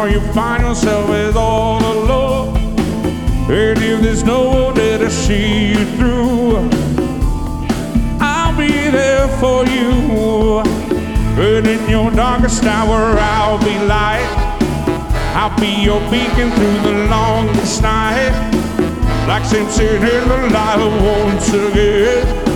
or you find yourself with all alone. And if there's no one there to see you through, I'll be there for you. And in your darkest hour, I'll be light. I'll be your beacon through the longest night, like Simpson in the light once again.